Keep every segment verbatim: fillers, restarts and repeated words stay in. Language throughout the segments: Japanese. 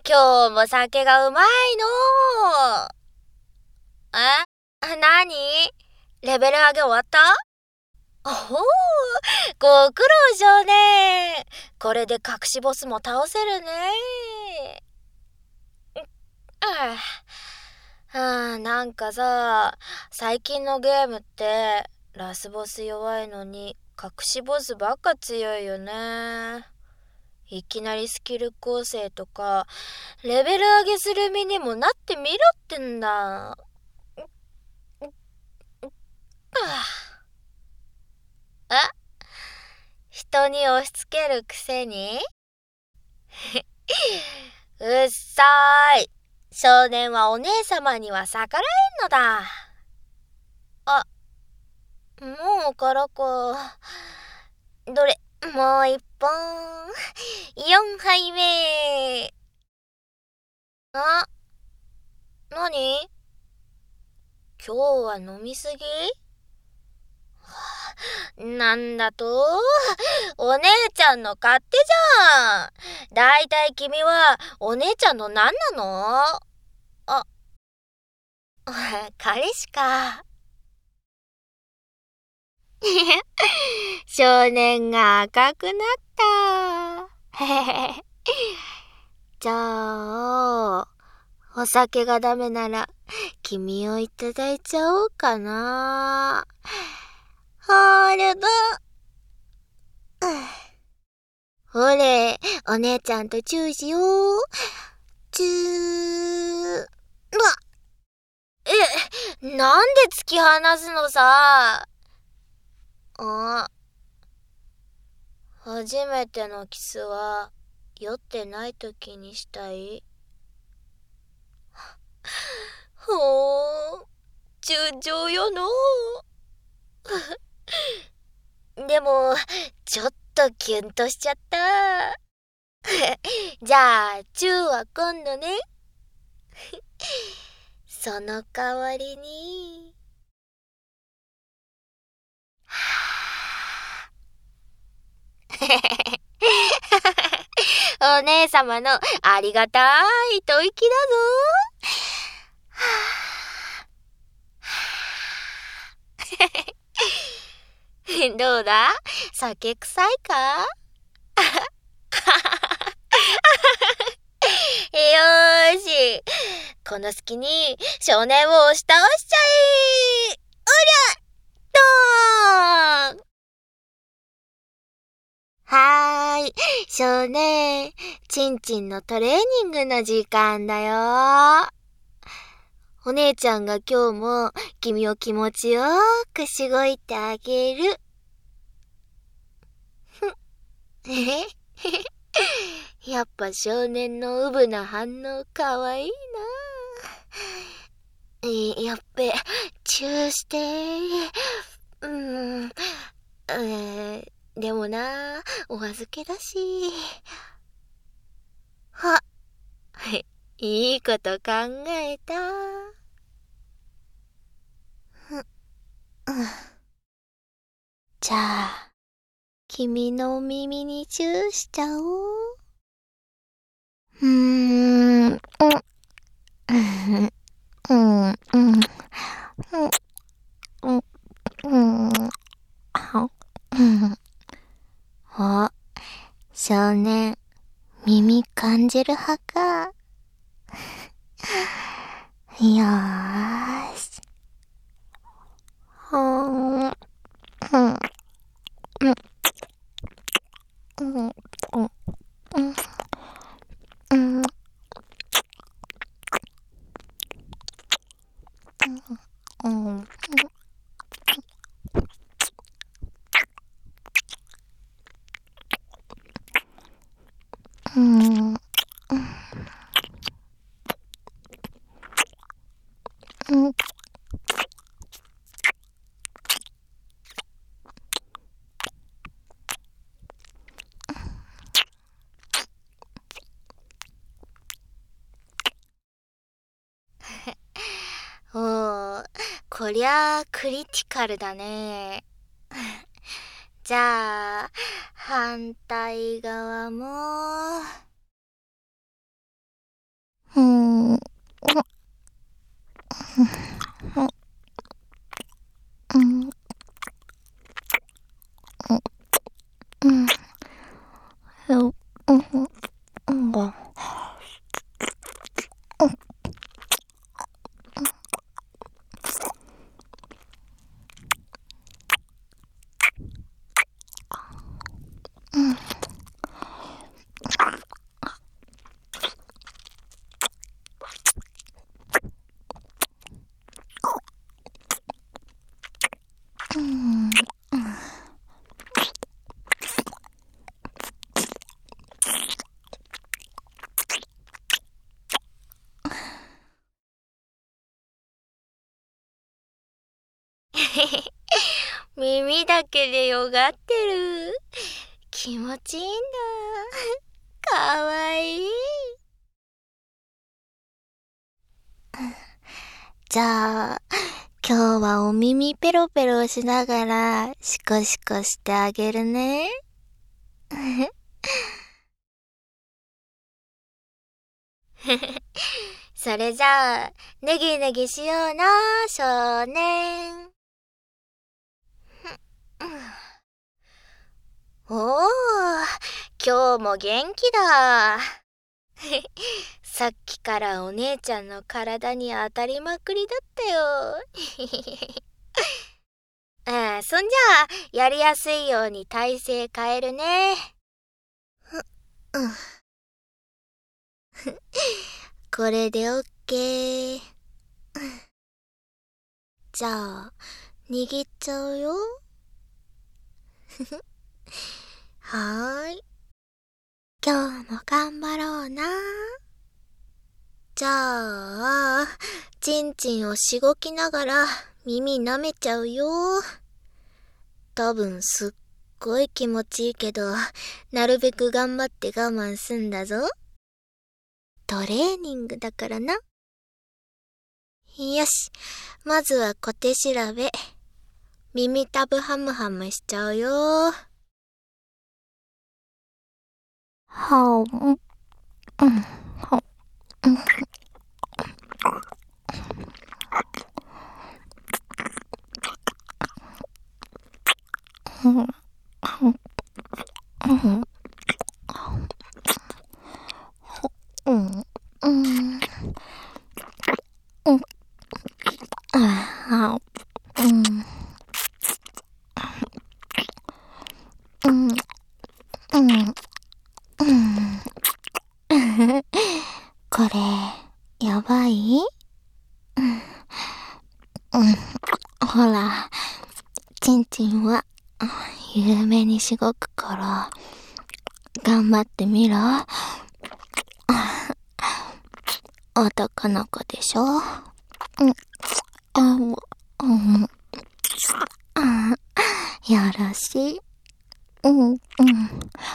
今日も酒がうまいの。えなにレベル上げ終わった？おほー、ご苦労少年。これで隠しボスも倒せるね。ああ、あなんかさ、最近のゲームってラスボス弱いのに隠しボスばっか強いよね。いきなりスキル構成とかレベル上げする身にもなってみろってんだ。あ、人に押し付けるくせにうっさーい。少年はお姉様には逆らえんのだ。あ、もうからか。どれ、もう一本。四杯目。あ、なに？今日は飲みすぎ？なんだと？お姉ちゃんの勝手じゃん。だいたい君はお姉ちゃんの何なの？あ、彼氏か。少年が赤くなった。じゃあ、お酒がダメなら君をいただいちゃおうかな。ホールド。ほれ、お姉ちゃんとチューしよう。チュー。うわ。え、なんで突き放すのさ。あ、初めてのキスは酔ってない時にしたい。ほー、純情よの。でも、ちょっとキュンとしちゃった。じゃあ、チューは今度ね。その代わりに。お姉様のありがたい吐息だぞ。どうだ？酒臭いか？よーし、この隙に少年を押し倒しちゃえ。うりゃドーン。はーい、少年、ちんちんのトレーニングの時間だよ。お姉ちゃんが今日も君を気持ちよくしごいてあげる。えやっぱ少年のウブな反応かわいいな。えやっべ、チューして。うーん、えー、でもな、お預けだし。は、いいこと考えた。じゃあ、君のお耳にチューしちゃおう。うーん、うん、うん、うん、うん、うん、うん、うん。お、少年、耳感じる派か。よーし。ほーん、うん、うん、うん、うん、うん、うん、うん。うん、うん、おー、こりゃあクリティカルだね。じゃあ、反対側も。 うん。うん。うん。うん。うん。うん。うん。耳だけでよがってる。気持ちいいんだ。かわいい。じゃあ、今日はお耳ペロペロしながらシコシコしてあげるね。それじゃあ、ネギネギしような、少年。おー、今日も元気だ。さっきからお姉ちゃんの体に当たりまくりだったよ。ああ、そんじゃあ、やりやすいように体勢変えるね。うん、これでオッケー。じゃあ、握っちゃうよ。はーい。今日も頑張ろうな。じゃあ、ちんちんをしごきながら耳舐めちゃうよ。多分すっごい気持ちいいけど、なるべく頑張って我慢すんだぞ。トレーニングだからな。よし、まずは小手調べ。耳たぶハムハムしちゃうよ。はん、うん、はん、うん。うん、うん、うん、うん、うん、あ、うん、うん、うん、うん。これ、やばい？うん、うん。ほら、ちんちんは、有名にしごくから、頑張ってみろ。男の子でしょ？うん、あ、もう、うん、あ、よろしい。うん、うん、うん、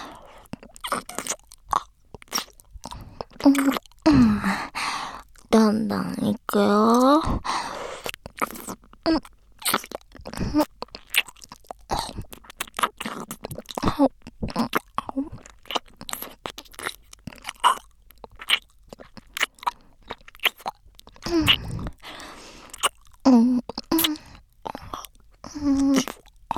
うん。どんどん行くよ。うん、うん、うん、うん。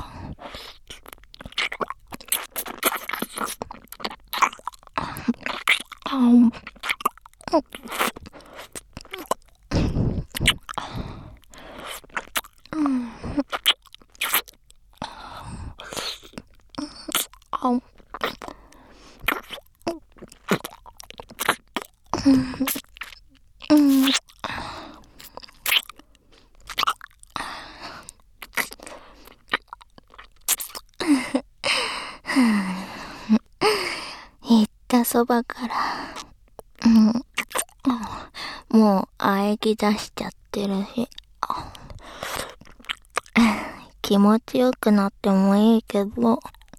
行ったそばから、うん、もう喘ぎ出しちゃってるし、気持ちよくなってもいいけど、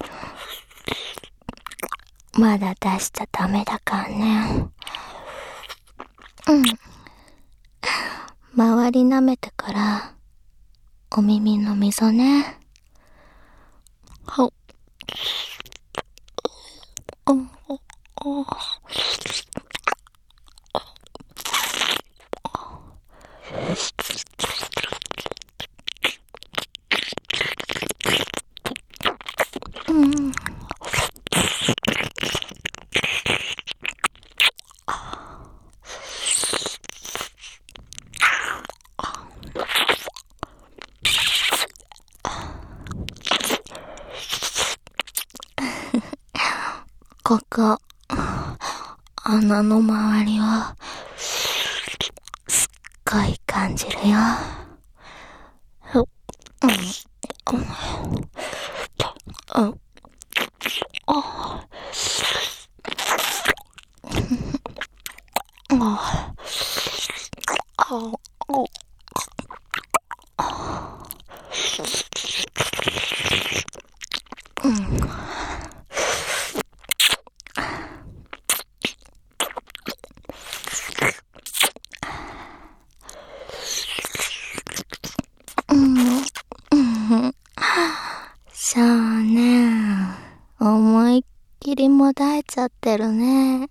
まだ出しちゃダメだからね。うん。周り舐めてから、お耳の溝ね。ほ、うん、 ここ、穴の周りを、すっごい感じるよ。うん、うん、うん、あ、あ、あ、うん。そうね。思いっきりもだえちゃってるね。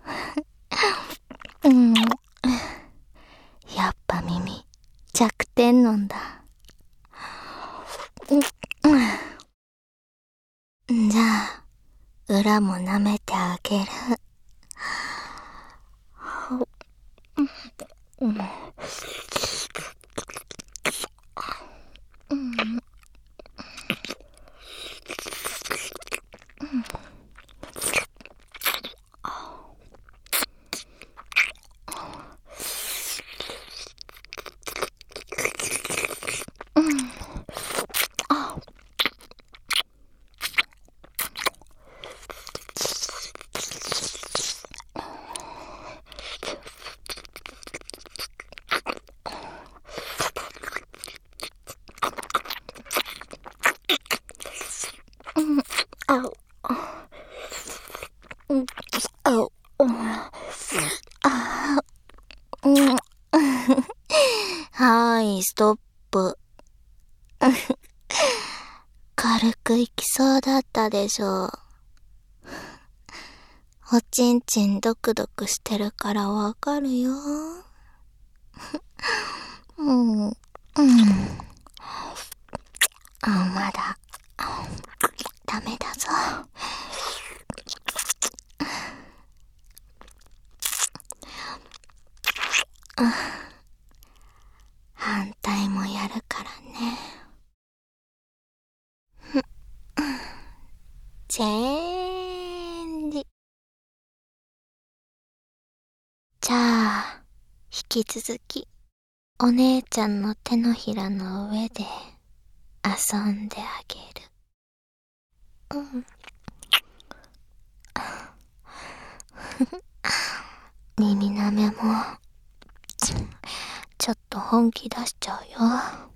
うん。やっぱ耳、弱点なんだ。うん。じゃあ、裏も舐めてあげる。うん。うん。はい、ストップ。軽くいきそうだったでしょ。おちんちんドクドクしてるからわかるよ。うん、うん。あ、まだ、ダメだぞ。反対もやるからね。チェンジ。じゃあ、引き続き、お姉ちゃんの手のひらの上で遊んであげる。うん。耳なめも、ちょっと本気出しちゃうよ。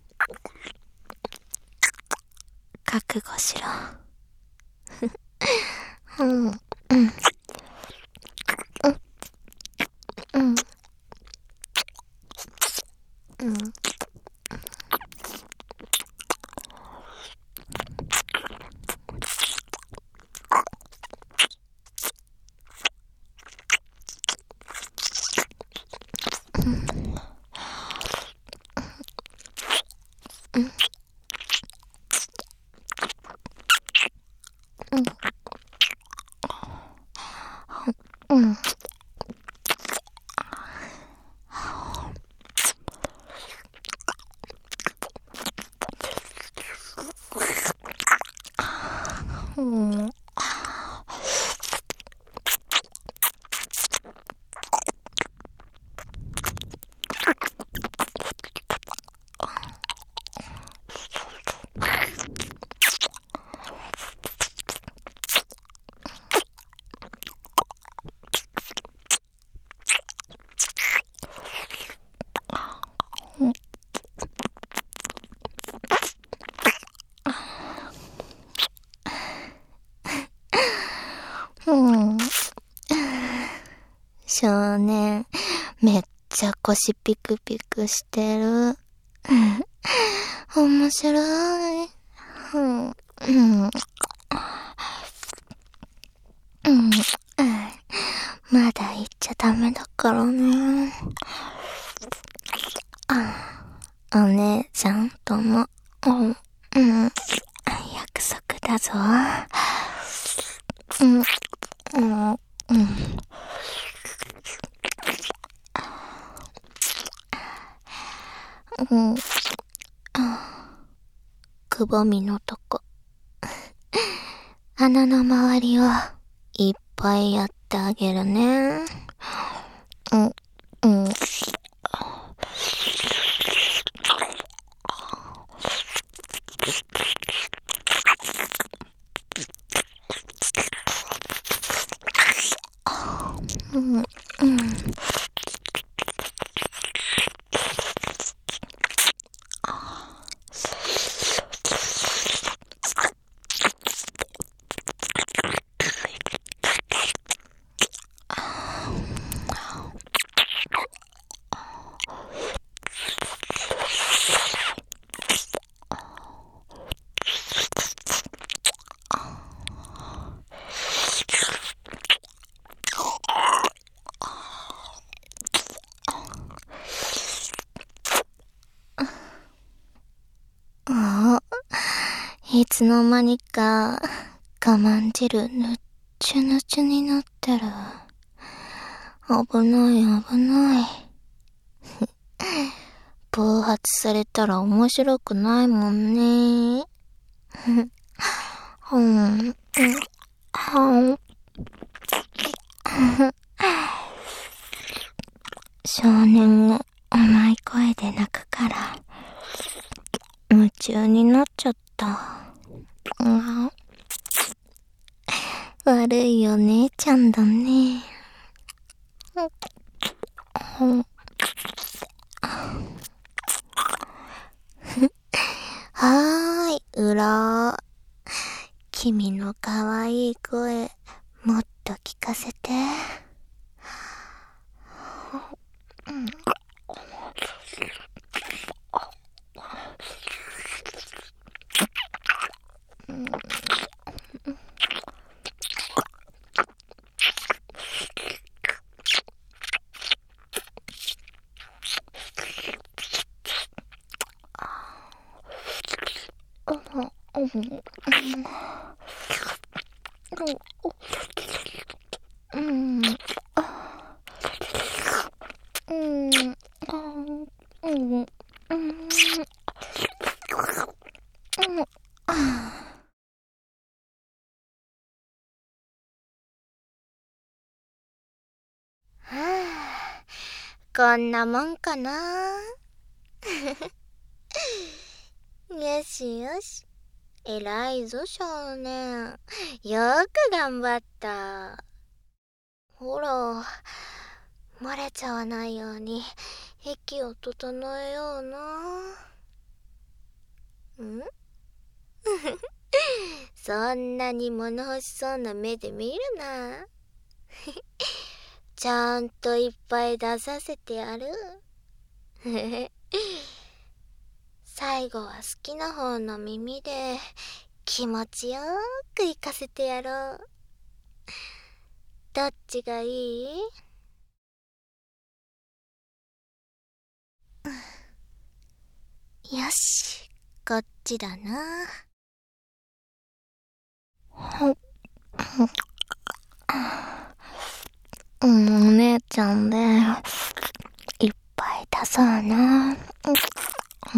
覚悟しろ。うん、うん、うん、うん、うん。うん。うん。うん。少年、めっちゃ腰ピクピクしてる。面白い。うん。うん。うん。まだ言っちゃダメだからね。お姉ちゃんとの、うん、うん、約束だぞ。うん、うん、うん。うん、くぼみのとこ。穴の周りをいっぱいやってあげるね。うん、うん。うん、うん。いつの間にか我慢汁ぬっちゅぬちゅになってる。危ない危ない。暴発されたら面白くないもんね。うん、うん、はん。少年が甘い声で泣くから夢中になっちゃった。うん、悪いお姉ちゃんだね。うん、はーい、うら。君のかわいい声、もっと聞かせて。うん、うん、うん、うん、うん、こんなもんかな。よしよし。偉いぞ少年。よく頑張った。ほら、漏れちゃわないように息を整えような。んそんなに物欲しそうな目で見るな。ちゃんといっぱい出させてやる。最後は好きな方の耳で気持ちよく行かせてやろう。どっちがいい？よし、こっちだな。うん、お姉ちゃんでいっぱい出そうな。うん、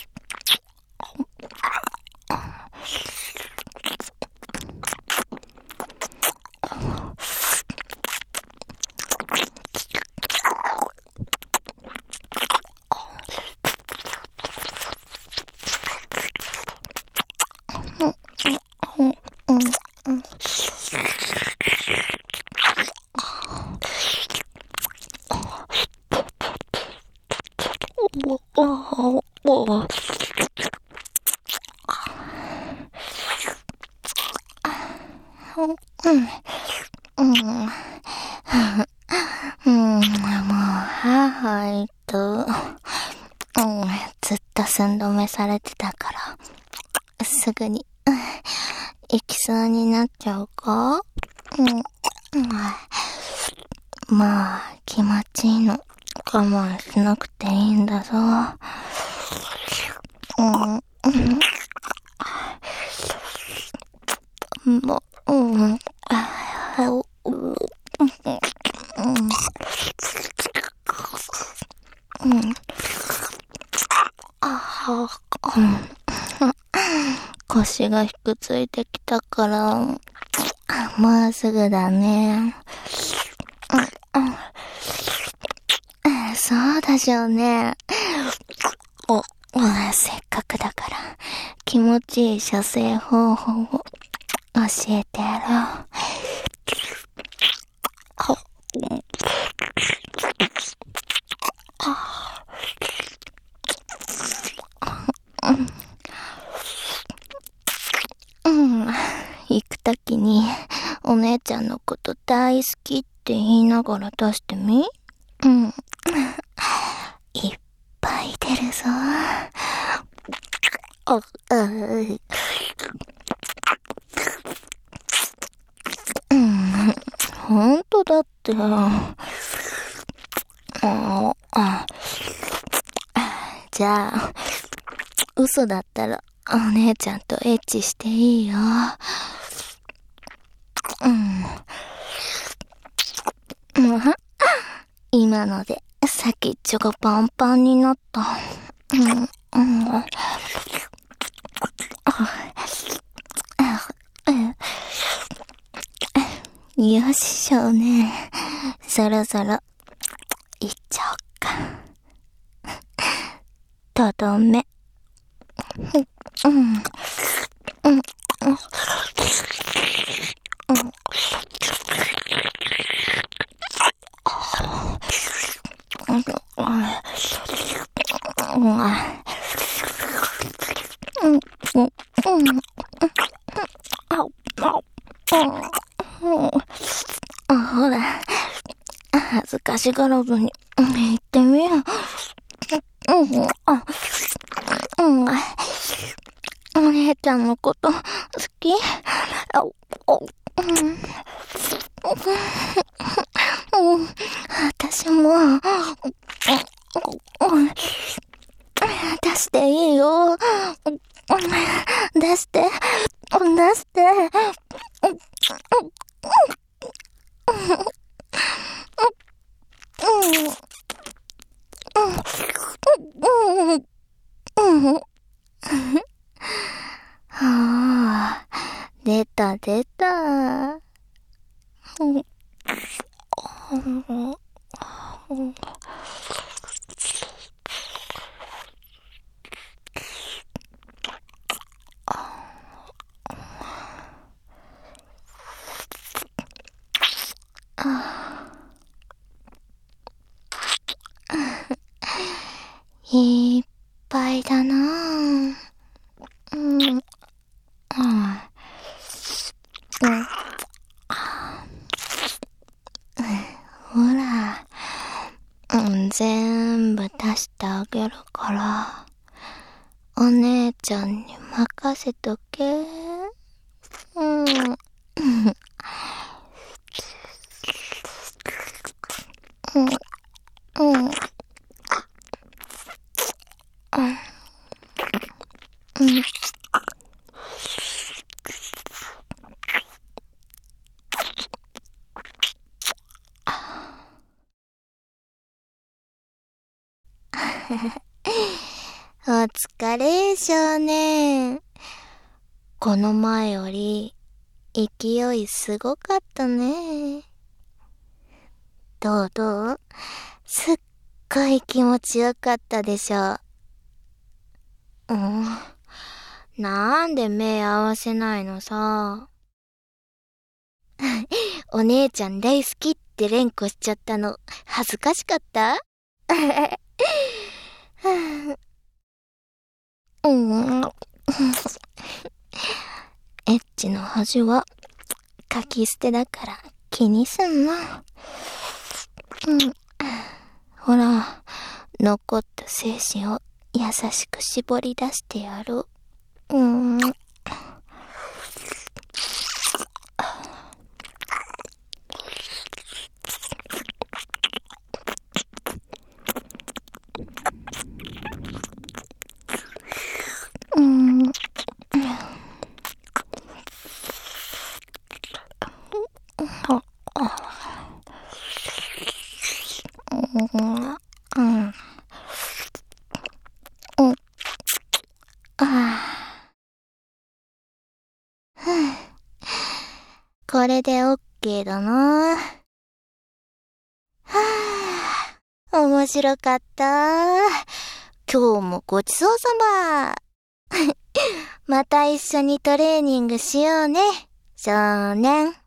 うん、うん、もう、母と、うん、ずっと寸止めされてたから、すぐに、うん、行きそうになっちゃうか？うん、うん、まあ、気持ちいいの。我慢しなくていいんだぞ。うん、うん、もう、うん、うん、うん、ああ、うん、腰がひくついてきたから、 もうすぐだね。そうでしょうね。お、せっかくだから気持ちいい射精方法を教えてやろう。うん、行くときにお姉ちゃんのこと大好きって言いながら出してみ。うん。いっぱい出るぞ。あ、あ、うん、ほんとだって。ああ、じゃあ、嘘だったらお姉ちゃんとエッチしていいよ。うん。今ので先っちょがパンパンになった。うん、うん、よし、少年。そろそろ行っちゃおっか。とどめ。うん。うん。うん。ほら、恥ずかしがらずに言ってみよう。うん、あ、うん、お姉ちゃんのこと好き？あ、お、うん、うん、私も、出していいよ。出して、出して。はあ、出た出た。いっぱいだなぁ。うん。うん。ほら、うん、全部出してあげるから、お姉ちゃんに任せとけ。うん。うん。うん。うん。お疲れ、少年。この前より勢いすごかったね。どうどう？すっごい気持ちよかったでしょ。うん。なんで目合わせないのさ。お姉ちゃん大好きって連呼しちゃったの恥ずかしかった？うん。エッチの恥は書き捨てだから気にすんな。うん。ほら、残った精子を優しく絞り出してやる。うん。うん。うん。ここれでオッケーだな。はぁ、面白かった。今日もごちそうさま。また一緒にトレーニングしようね、少年。